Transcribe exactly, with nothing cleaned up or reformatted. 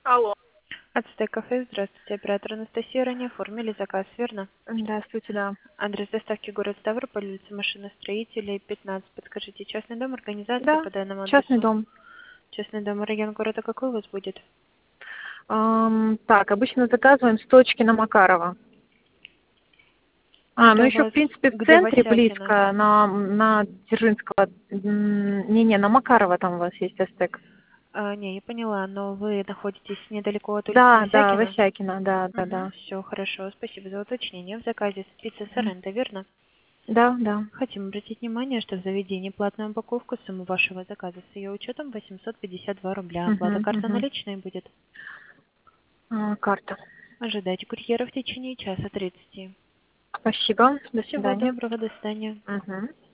Алло. Ацтек кафе, здравствуйте. Оператор Анастасия, ранее оформили заказ, верно? Здравствуйте, да. Адрес доставки город Ставрополь, улица Машиностроителей, пятнадцать. Подскажите, частный дом, организация Да, по данному частный адресу? дом. Частный дом, район города какой у вас будет? Ам, так, обычно заказываем с точки на Макарова. А, ну Это у еще, в вас принципе, в где центре, Васякина? близко, на, на Дзержинского. М, Не-не, на Макарова там у вас есть Астек. А, не, я поняла, но вы находитесь недалеко от улицы Да, да, Васякина? Васякина, да, да, Угу, да. все, хорошо, спасибо за уточнение. В заказе пицца Мгм. Соренто, верно? Да, да. Хотим обратить внимание, что в заведении платную упаковку сумму вашего заказа с ее учетом восемьсот пятьдесят два рубля. Оплата Угу, карта угу. наличной будет. А, карта. Ожидайте курьера в течение часа тридцати. Спасибо, до Всего свидания. доброго, до свидания. Угу.